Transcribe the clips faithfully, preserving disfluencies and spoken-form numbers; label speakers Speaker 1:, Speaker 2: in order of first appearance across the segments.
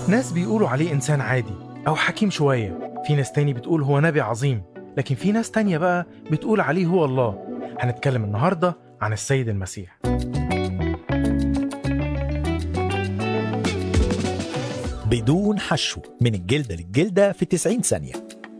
Speaker 1: ناس بيقولوا عليه إنسان عادي أو حكيم شوية، في ناس تاني بتقول هو نبي عظيم، لكن في ناس تانية بقى بتقول عليه هو الله. هنتكلم النهاردة عن السيد المسيح.
Speaker 2: بدون حشو، من الجلدة للجلدة في تسعين ثانية.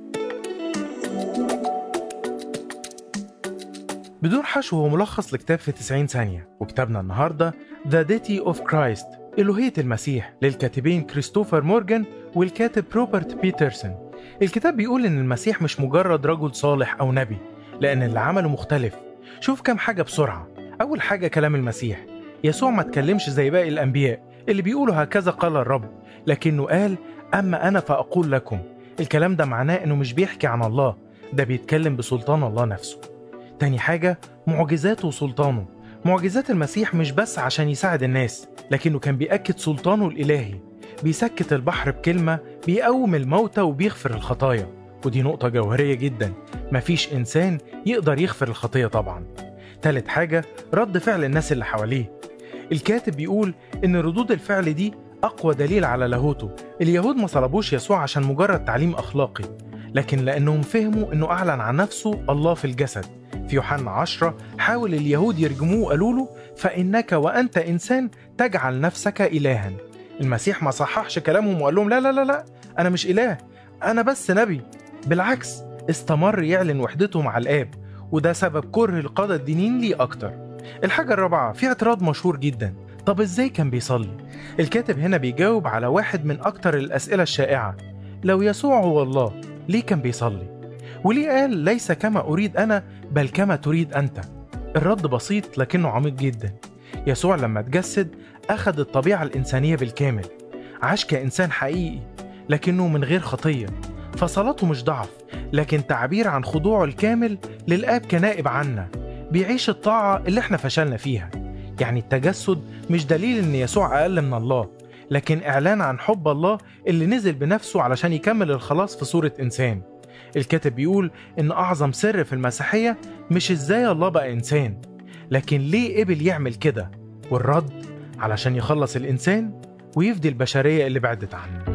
Speaker 1: بدون حشو هو ملخص لكتاب في تسعين ثانية، وكتابنا النهاردة The Deity of Christ، إلوهية المسيح، للكاتبين كريستوفر مورغان والكاتب روبرت بيترسون. الكتاب بيقول إن المسيح مش مجرد رجل صالح أو نبي، لأن اللي عمله مختلف. شوف كم حاجة بسرعة. أول حاجة كلام المسيح. يسوع ما تكلمش زي باقي الأنبياء اللي بيقولوا هكذا قال الرب، لكنه قال أما أنا فأقول لكم. الكلام ده معناه إنه مش بيحكي عن الله، ده بيتكلم بسلطان الله نفسه. تاني حاجة معجزاته وسلطانه. معجزات المسيح مش بس عشان يساعد الناس، لكنه كان بيأكد سلطانه الإلهي. بيسكت البحر بكلمة، بيقوم الموتى وبيغفر الخطايا، ودي نقطة جوهرية جدا. مفيش إنسان يقدر يغفر الخطية طبعا. تالت حاجة رد فعل الناس اللي حواليه. الكاتب بيقول إن ردود الفعل دي أقوى دليل على لاهوته. اليهود ما صلبوش يسوع عشان مجرد تعليم أخلاقي، لكن لأنهم فهموا إنه أعلن عن نفسه الله في الجسد. في يوحنا عشرة حاول اليهود يرجموه وقالوا له فإنك وأنت إنسان تجعل نفسك إلها. المسيح ما صححش كلامهم وقال لهم لا لا لا لا أنا مش إله، أنا بس نبي. بالعكس، استمر يعلن وحدته مع الآب، وده سبب كره القادة الدينيين ليه أكتر. الحاجة الرابعة، في اعتراض مشهور جدا، طب إزاي كان بيصلي؟ الكاتب هنا بيجاوب على واحد من أكتر الأسئلة الشائعة. لو يسوع هو الله، ليه كان بيصلي؟ وليه قال ليس كما أريد أنا بل كما تريد أنت؟ الرد بسيط لكنه عميق جدا. يسوع لما تجسد أخذ الطبيعة الإنسانية بالكامل، عاش كإنسان حقيقي لكنه من غير خطية. فصلاته مش ضعف، لكن تعبير عن خضوعه الكامل للآب كنائب عنا. بيعيش الطاعة اللي احنا فشلنا فيها. يعني التجسد مش دليل ان يسوع أقل من الله، لكن إعلان عن حب الله اللي نزل بنفسه علشان يكمل الخلاص في صورة إنسان. الكاتب بيقول إن أعظم سر في المسيحية مش إزاي الله بقى إنسان، لكن ليه قبل يعمل كده، والرد علشان يخلص الإنسان ويفدي البشرية اللي بعدت عنه.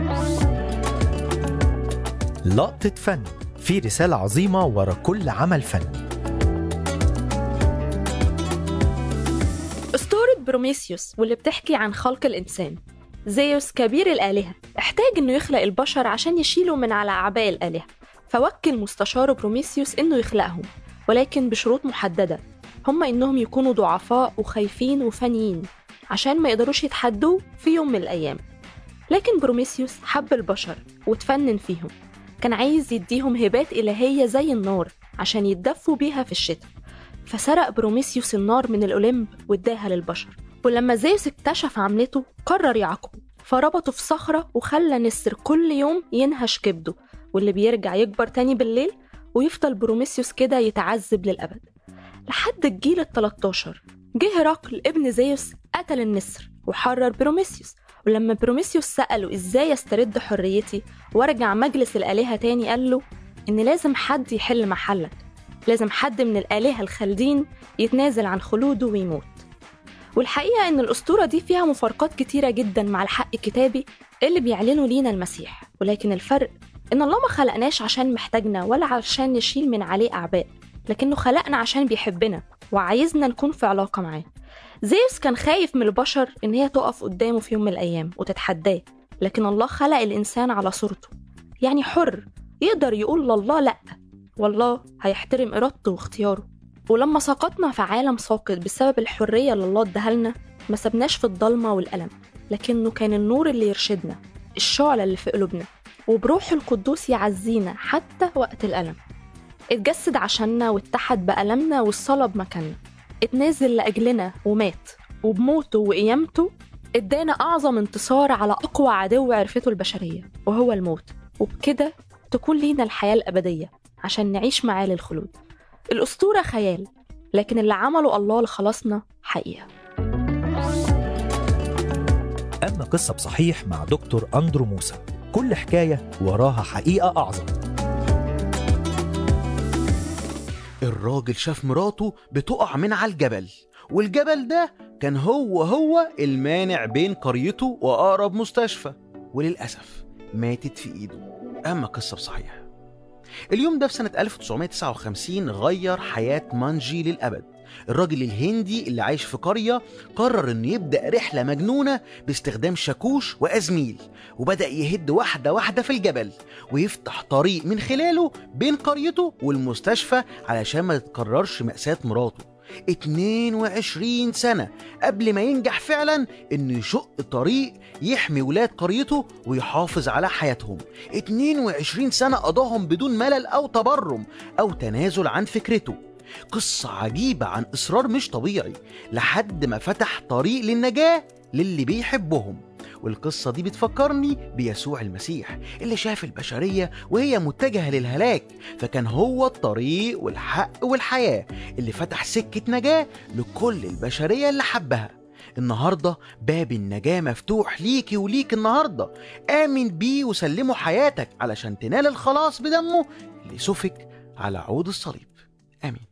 Speaker 2: لقطة فن، في رسالة عظيمة ورا كل عمل فني.
Speaker 3: أسطورة بروميثيوس واللي بتحكي عن خلق الإنسان. زيوس كبير الآلهة احتاج إنه يخلق البشر عشان يشيلوا من على أعباء الآلهة، فوكل مستشاره بروميثيوس إنه يخلقهم، ولكن بشروط محددة، هم إنهم يكونوا ضعفاء وخايفين وفانيين عشان ما يقدروش يتحدوا في يوم من الأيام. لكن بروميثيوس حب البشر وتفنن فيهم، كان عايز يديهم هبات إلهية زي النار عشان يتدفوا بيها في الشتاء. فسرق بروميثيوس النار من الأوليمب واداها للبشر. ولما زيوس اكتشف عملته قرر يعاقبه، فربطه في صخرة وخلى نسر كل يوم ينهش كبده، واللي بيرجع يكبر تاني بالليل، ويفضل بروميثيوس كده يتعذب للأبد لحد الجيل التلتاشر. جه هرقل ابن زيوس قتل النسر وحرر بروميثيوس. ولما بروميثيوس سأله إزاي يسترد حريتي وارجع مجلس الآلهة تاني، قال له إن لازم حد يحل محلك، لازم حد من الآلهة الخالدين يتنازل عن خلوده ويموت. والحقيقة إن الأسطورة دي فيها مفارقات كتيرة جدا مع الحق الكتابي اللي بيعلنوا لينا المسيح، ولكن الفرق إن الله ما خلقناش عشان محتاجنا ولا عشان نشيل من عليه أعباء، لكنه خلقنا عشان بيحبنا وعايزنا نكون في علاقة معاه. زيوس كان خايف من البشر إن هي تقف قدامه في يوم من الأيام وتتحداه، لكن الله خلق الإنسان على صورته، يعني حر يقدر يقول لله لأ، والله هيحترم إرادته واختياره. ولما سقطنا في عالم ساقط بسبب الحرية اللي الله ادهلنا، ما سبناش في الضلمة والألم، لكنه كان النور اللي يرشدنا، الشعلة اللي في قلوبنا، وبروح القدوس يعزينا حتى وقت الألم. اتجسد عشاننا واتحد بألمنا والصلب مكاننا، اتنازل لأجلنا ومات، وبموته وقيامته ادانا أعظم انتصار على أقوى عدو عرفته البشرية وهو الموت، وبكده تكون لينا الحياة الأبدية عشان نعيش معاه للخلود. الأسطورة خيال، لكن اللي عمله الله لخلاصنا حقيقة.
Speaker 2: أما قصة بصحيح مع دكتور أندرو موسى، كل حكاية وراها حقيقة أعظم.
Speaker 4: الراجل شاف مراته بتقع من على الجبل، والجبل ده كان هو هو المانع بين قريته وأقرب مستشفى. وللأسف ماتت في إيده. أما قصة بصحيح. اليوم ده في سنة ألف وتسعمائة وتسعة وخمسين غير حياة مانجي للأبد. الراجل الهندي اللي عايش في قرية قرر انه يبدأ رحلة مجنونة باستخدام شاكوش وأزميل، وبدأ يهد واحدة واحدة في الجبل ويفتح طريق من خلاله بين قريته والمستشفى علشان ما تتكررش مأساة مراته. اتنين وعشرين سنة قبل ما ينجح فعلا انه يشق طريق يحمي ولاد قريته ويحافظ على حياتهم. اتنين وعشرين سنة قضاهم بدون ملل او تبرم او تنازل عن فكرته. قصة عجيبة عن إصرار مش طبيعي لحد ما فتح طريق للنجاة للي بيحبهم. والقصة دي بتفكرني بيسوع المسيح اللي شاف البشرية وهي متجهة للهلاك، فكان هو الطريق والحق والحياة اللي فتح سكة نجاة لكل البشرية اللي حبها. النهاردة باب النجاة مفتوح ليكي وليك النهاردة. آمن بيه وسلمه حياتك علشان تنال الخلاص بدمه اللي سفك على عود الصليب. آمين.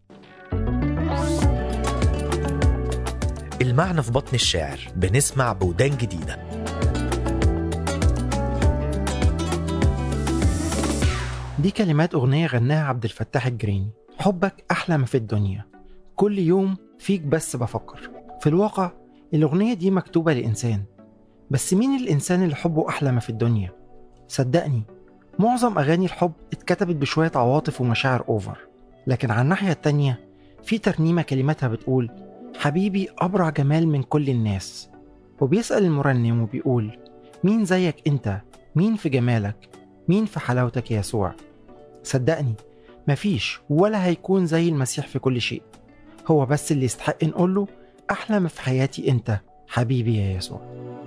Speaker 2: المعنى في بطن الشاعر، بنسمع بودان جديدة.
Speaker 5: دي كلمات أغنية غناها عبد الفتاح الجريني. حبك أحلى ما في الدنيا، كل يوم فيك بس بفكر. في الواقع الأغنية دي مكتوبة لإنسان، بس مين الإنسان اللي حبه أحلى ما في الدنيا؟ صدقني معظم أغاني الحب اتكتبت بشوية عواطف ومشاعر أوفر، لكن على الناحية التانية في ترنيمة كلماتها بتقول حبيبي أبرع جمال من كل الناس، وبيسأل المرنم وبيقول مين زيك أنت، مين في جمالك، مين في حلاوتك يا يسوع. صدقني مفيش ولا هيكون زي المسيح في كل شيء، هو بس اللي يستحق نقوله أحلى ما في حياتي أنت حبيبي يا يسوع.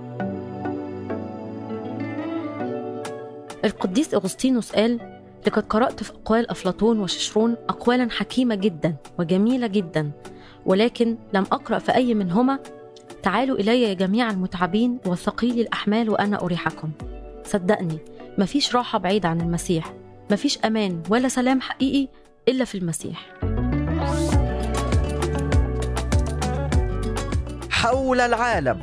Speaker 6: القديس أغسطينوس قال لقد قرأت في أقوال أفلاطون وشيشرون أقوالا حكيمة جدا وجميلة جدا، ولكن لم أقرأ في أي منهما تعالوا إلي يا جميع المتعبين وثقيلي الأحمال وأنا أريحكم. صدقني مفيش راحة بعيدة عن المسيح، مفيش أمان ولا سلام حقيقي إلا في المسيح.
Speaker 2: حول العالم.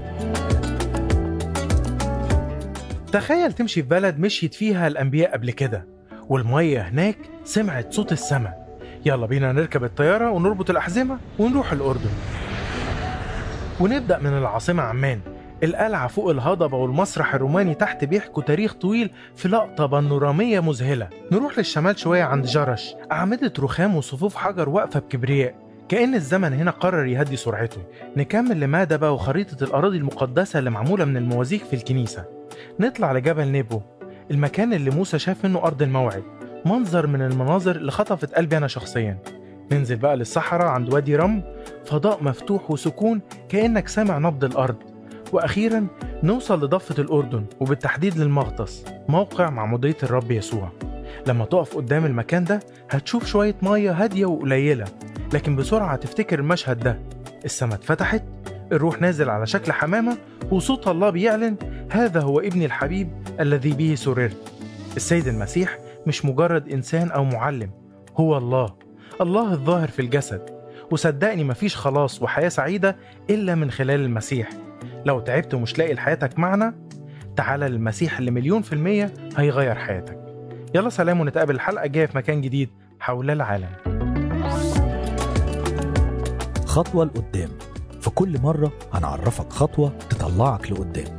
Speaker 1: تخيل تمشي في بلد مشيت فيها الأنبياء قبل كده، والمية هناك سمعت صوت السماء. يلا بينا نركب الطيارة ونربط الأحزمة ونروح الأردن، ونبدأ من العاصمة عمان. القلعة فوق الهضبة والمسرح الروماني تحت بيحكوا تاريخ طويل في لقطة بانورامية مذهلة. نروح للشمال شوية عند جرش، أعمدة رخام وصفوف حجر واقفة بكبرياء كأن الزمن هنا قرر يهدي سرعته. نكمل لمادبة وخريطة الأراضي المقدسة اللي معمولة من الموازيك في الكنيسة. نطلع لجبل نيبو، المكان اللي موسى شاف منه أرض الموعد. منظر من المناظر اللي خطفت قلبي أنا شخصيا. ننزل بقى للصحراء عند وادي رم، فضاء مفتوح وسكون كأنك سامع نبض الأرض. وأخيرا نوصل لضفة الأردن، وبالتحديد للمغطس، موقع معمودية الرب يسوع. لما تقف قدام المكان ده هتشوف شوية مية هادية وقليلة، لكن بسرعة تفتكر المشهد ده. السماء اتفتحت، الروح نازل على شكل حمامة، وصوت الله بيعلن هذا هو ابني الحبيب الذي به سررت. السيد المسيح مش مجرد إنسان أو معلم، هو الله، الله الظاهر في الجسد. وصدقني مفيش خلاص وحياة سعيدة إلا من خلال المسيح. لو تعبت ومش لاقي لحياتك معنى، تعال للمسيح اللي مليون في المية هيغير حياتك. يلا سلام، ونتقابل الحلقة الجاية في مكان جديد حول العالم.
Speaker 2: خطوة لقدام، في كل مرة هنعرفك خطوة تطلعك لقدام.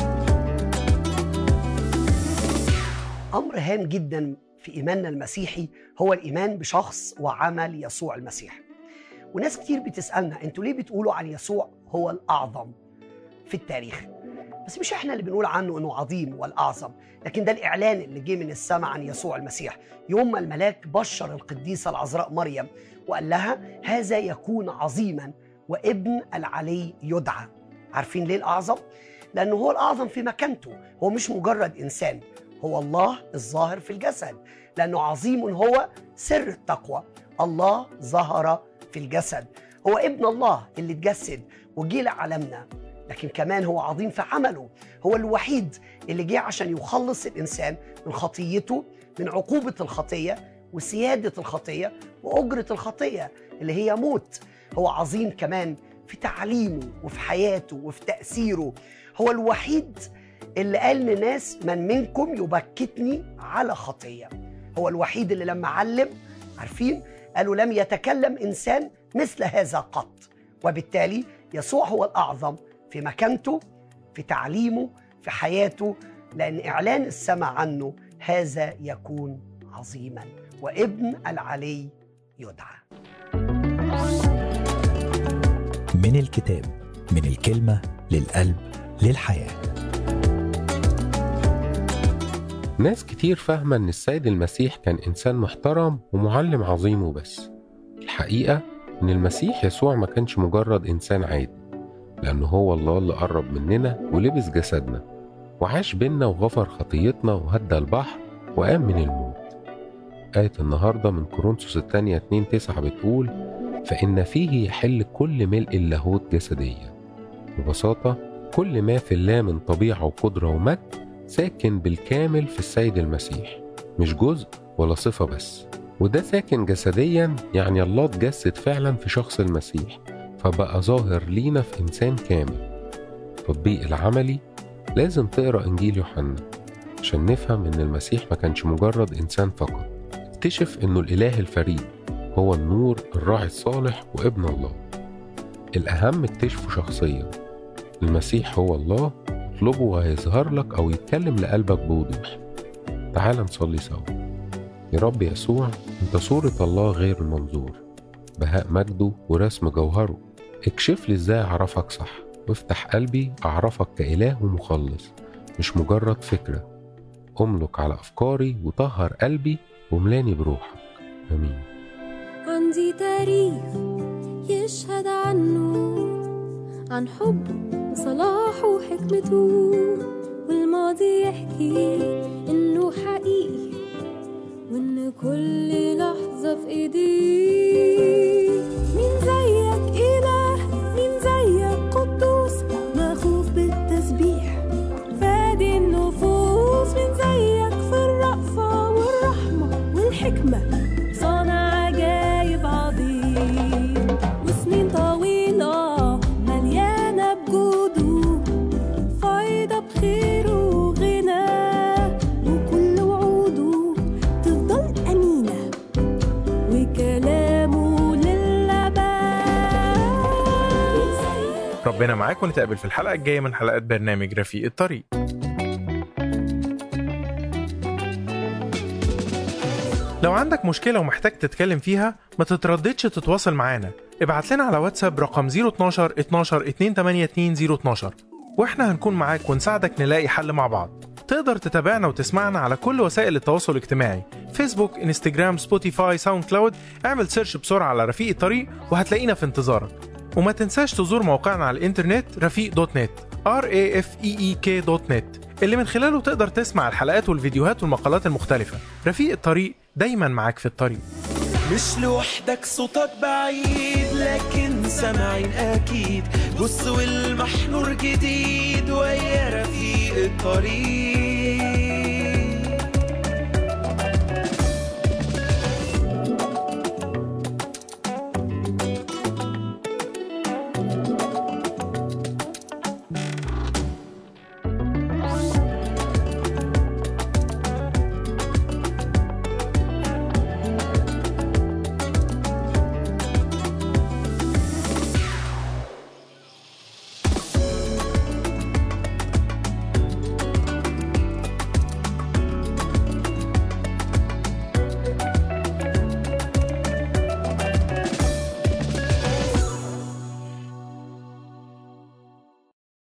Speaker 7: أمر هام جدا في إيماننا المسيحي هو الإيمان بشخص وعمل يسوع المسيح. وناس كتير بتسألنا أنتوا ليه بتقولوا عن يسوع هو الأعظم في التاريخ؟ بس مش إحنا اللي بنقول عنه أنه عظيم والأعظم، لكن ده الإعلان اللي جه من السماء عن يسوع المسيح يوم ما الملاك بشر القديسة العذراء مريم وقال لها هذا يكون عظيما وابن العلي يدعى. عارفين ليه الأعظم؟ لأنه هو الأعظم في مكانته، هو مش مجرد إنسان، هو الله الظاهر في الجسد. لأنه عظيم هو سر التقوى، الله ظهر في الجسد، هو ابن الله اللي اتجسد وجي لعالمنا. لكن كمان هو عظيم في عمله، هو الوحيد اللي جه عشان يخلص الإنسان من خطيته، من عقوبة الخطية وسيادة الخطية وأجرة الخطية اللي هي موت. هو عظيم كمان في تعليمه وفي حياته وفي تأثيره، هو الوحيد اللي قال لناس من منكم يبكتني على خطية. هو الوحيد اللي لما علم، عارفين، قالوا لم يتكلم إنسان مثل هذا قط. وبالتالي يسوع هو الأعظم في مكانته، في تعليمه، في حياته، لأن إعلان السماء عنه هذا يكون عظيما، وابن العلي يدعى.
Speaker 2: من الكتاب، من الكلمة للقلب للحياة.
Speaker 8: ناس كتير فاهمة إن السيد المسيح كان إنسان محترم ومعلم عظيم وبس. الحقيقة إن المسيح يسوع ما كانش مجرد إنسان عادي، لأنه هو الله اللي قرب مننا ولبس جسدنا وعاش بينا وغفر خطيتنا وهدى البحر وقام من الموت. آية النهاردة من كورنثوس الثانية اتنين تسعة بتقول: فإن فيه يحل كل ملء اللاهوت جسديا. ببساطة كل ما في الله من طبيعة وقدرة ومجد ساكن بالكامل في السيد المسيح، مش جزء ولا صفة بس. وده ساكن جسديا، يعني الله اتجسد فعلا في شخص المسيح، فبقى ظاهر لينا في إنسان كامل. التطبيق العملي: لازم تقرأ إنجيل يوحنا عشان نفهم إن المسيح ما كانش مجرد إنسان فقط. اكتشف إنه الإله الفريد هو النور، الراعي الصالح، وابن الله. الأهم اكتشفه شخصيا: المسيح هو الله. اطلبه وهيظهر لك أو يتكلم لقلبك بوضوح. تعال نصلي سوا. يا رب يسوع، انت صورة الله غير المنظور، بهاء مجده ورسم جوهره. اكشف لي ازاي اعرفك صح، وافتح قلبي اعرفك كإله ومخلص، مش مجرد فكرة. املك على افكاري وطهر قلبي وملاني بروحك. امين.
Speaker 9: عندي تاريخ يشهد عنه، عن حبه وصلاحه وحكمته، والماضي يحكي انه حقيقي، وإن كل لحظة في إيديه. مين زيك إله، مين زيك قدوس، مخوف بالتسبيح فادي النفوس. مين زيك في الرأفة والرحمة والحكمة، صانع عجايب عظيم. وسنين طويلة مليانة بجوده، فايضة بخيره وغناه، وكل وعوده تفضل أمينة، وكلامه للأبد.
Speaker 1: ربنا معاك، ونتقابل في الحلقة الجاية من حلقات برنامج رفيق الطريق. لو عندك مشكلة ومحتاج تتكلم فيها، ما تترددش تتواصل معانا. ابعت لنا على واتساب رقم صفر اتناشر اتناشر اتنين تمانية اتنين صفر اتناشر، واحنا هنكون معاك ونساعدك نلاقي حل مع بعض. تقدر تتابعنا وتسمعنا على كل وسائل التواصل الاجتماعي: فيسبوك، انستجرام، سبوتيفاي، ساوند كلاود. اعمل سيرش بسرعة على رفيق الطريق وهتلاقينا في انتظارك. وما تنساش تزور موقعنا على الانترنت رفيق دوت نت آر إيه إف إي إي كي دوت نت، اللي من خلاله تقدر تسمع الحلقات والفيديوهات والمقالات المختلفة. رفيق الطريق، دايما معاك في الطريق.
Speaker 10: مش لوحدك، صوتك بعيد لكن سامعين أكيد. بص والمحنور جديد ويا رفيق الطريق.